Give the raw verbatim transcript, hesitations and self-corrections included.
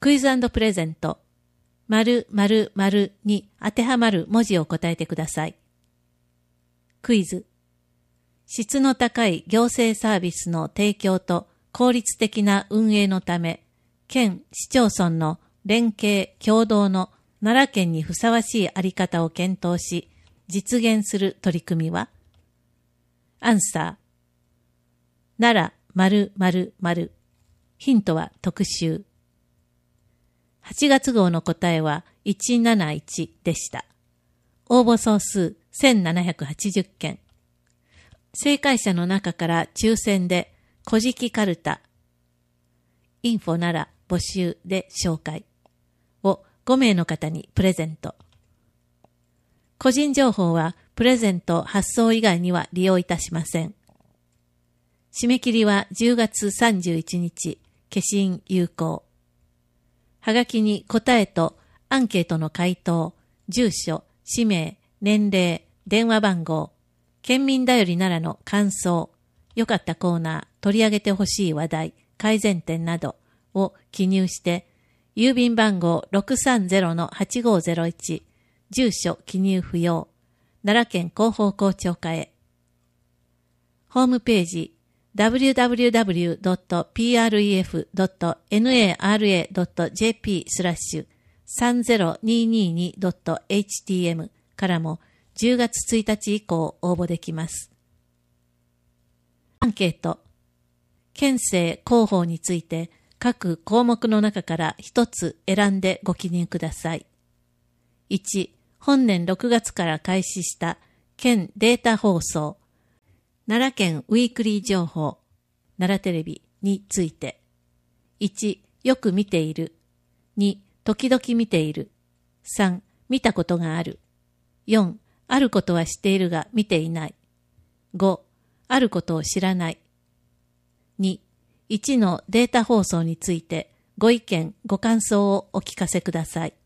クイズ&プレゼント、〇〇〇に当てはまる文字を答えてください。クイズ。質の高い行政サービスの提供と効率的な運営のため、県市町村の連携協働の奈良県にふさわしいあり方を検討し、実現する取り組みは？アンサー。奈良〇〇〇。ヒントは特集。はちがつ号の答えはいちなないちでした。応募総数せんななひゃくはちじゅっけん。正解者の中から抽選で古事記カルタ、インフォ奈良募集で紹介をごめいの方にプレゼント。個人情報はプレゼント発送以外には利用いたしません。締め切りはじゅうがつさんじゅういちにち、消印有効。はがきに答えとアンケートの回答、住所、氏名、年齢、電話番号、県民だより奈良の感想、良かったコーナー、取り上げてほしい話題、改善点などを記入して、郵便番号 ろくさんゼロのはちごゼロいち、住所記入不要、奈良県広報校長課へ。ホームページ、ダブリューダブリューダブリュードットピーアールイーエフドットナラドットジェーピー スラッシュさんゼロにーにーにドットエイチティーエム からもじゅうがつついたち以降応募できます。アンケート。県政広報について各項目の中から一つ選んでご記入ください。いち、本年ろくがつから開始した県データ放送、奈良県ウィークリー情報、奈良テレビについて。いち、よく見ている。に、時々見ている。さん、見たことがある。よん、あることは知っているが見ていない。ご、あることを知らない。に、いちのデータ放送についてご意見ご感想をお聞かせください。